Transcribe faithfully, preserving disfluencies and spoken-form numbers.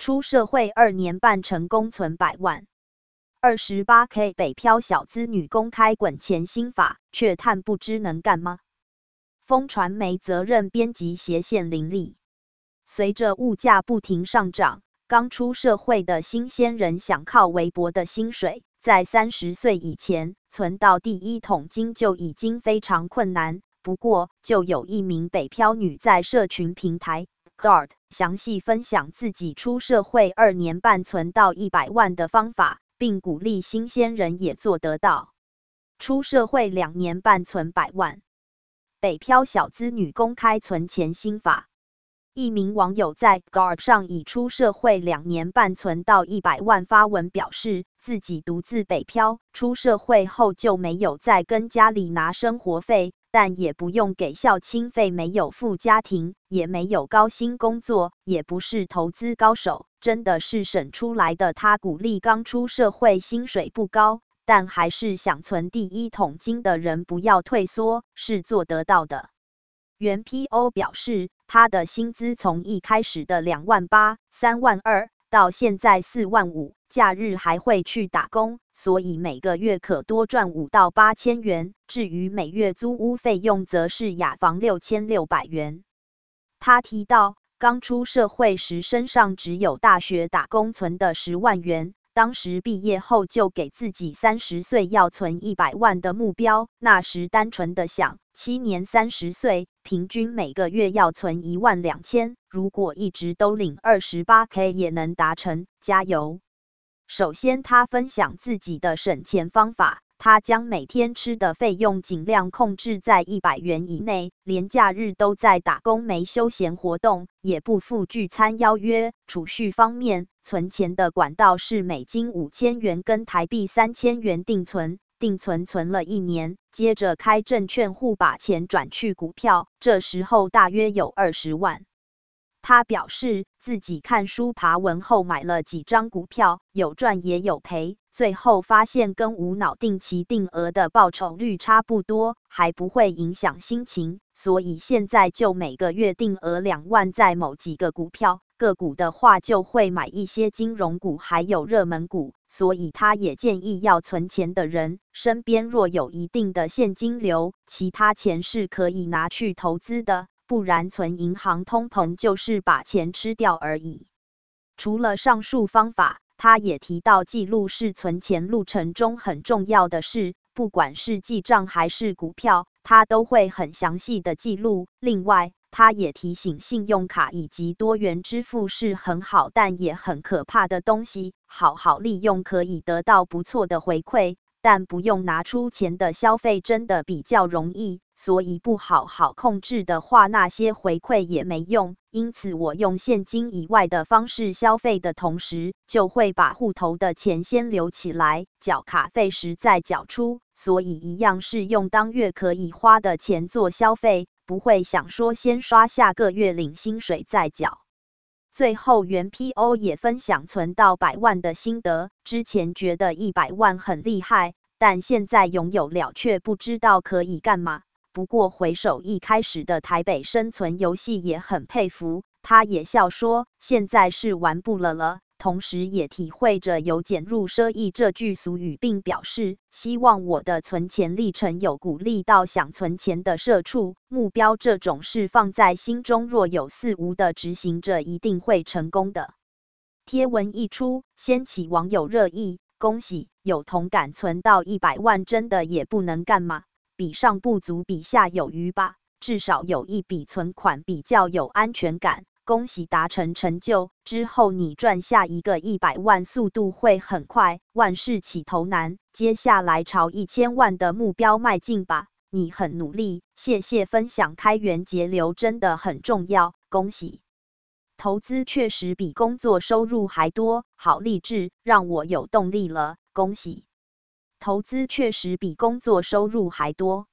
出社会二年半成功存百万。二十八 K 北漂小资女公开滚钱心法，却叹不知能干吗？风传媒责任编辑斜线林立。随着物价不停上涨，刚出社会的新鲜人想靠微薄的薪水，在三十岁以前存到第一桶金就已经非常困难。不过，就有一名北漂女在社群平台 G A R D 详细分享自己出社会二年半存到一百万的方法，并鼓励新鲜人也做得到。出社会两年半存百万，北漂小资女公开存钱心法。一名网友在 G A R D 上以出社会两年半存到一百万发文表示，自己独自北漂，出社会后就没有再跟家里拿生活费，但也不用给孝亲费，没有付家庭，也没有高薪工作，也不是投资高手，真的是省出来的。他鼓励刚出社会薪水不高，但还是想存第一桶金的人不要退缩，是做得到的。原 P O 表示，他的薪资从一开始的两万八、三万二到现在四万五，假日还会去打工，所以每个月可多赚五到八千元。至于每月租屋费用，则是雅房六千六百元。他提到，刚出社会时身上只有大学打工存的十万元。当时毕业后就给自己三十岁要存一百万的目标，那时单纯的想，七年三十岁，平均每个月要存一万两千，如果一直都领 二十八 K 也能达成，加油！首先他分享自己的省钱方法，他将每天吃的费用尽量控制在一百元以内，连假日都在打工，没休闲活动，也不赴聚餐邀约。储蓄方面，存钱的管道是美金五千元跟台币三千元定存，定存存了一年，接着开证券户把钱转去股票，这时候大约有二十万。他表示自己看书爬文后买了几张股票，有赚也有赔，最后发现跟无脑定期定额的报酬率差不多，还不会影响心情，所以现在就每个月定额两万在某几个股票，个股的话就会买一些金融股还有热门股，所以他也建议要存钱的人，身边若有一定的现金流，其他钱是可以拿去投资的。不然存银行通膨就是把钱吃掉而已。除了上述方法，他也提到记录是存钱路程中很重要的事，不管是记账还是股票，他都会很详细的记录。另外，他也提醒信用卡以及多元支付是很好但也很可怕的东西，好好利用可以得到不错的回馈，但不用拿出钱的消费真的比较容易，所以不好好控制的话，那些回馈也没用。因此我用现金以外的方式消费的同时，就会把户头的钱先留起来，缴卡费时再缴出，所以一样是用当月可以花的钱做消费，不会想说先刷下个月领薪水再缴。最后原 P O 也分享存到百万的心得，之前觉得一百万很厉害，但现在拥有了却不知道可以干嘛。不过回首一开始的台北生存游戏也很佩服，他也笑说现在是玩不了了，同时也体会着由俭入奢易这句俗语，并表示希望我的存钱历程有鼓励到想存钱的社畜，目标这种事放在心中，若有似无的执行着，一定会成功的。贴文一出，掀起网友热议，恭喜有同感，存到一百万真的也不能干嘛，比上不足比下有余吧，至少有一笔存款比较有安全感。恭喜达成成就，之后你赚下一个一百万速度会很快，万事起头难，接下来朝一千万的目标迈进吧，你很努力，谢谢分享，开源节流真的很重要，恭喜。投资确实比工作收入还多，好励志，让我有动力了，恭喜。投资确实比工作收入还多。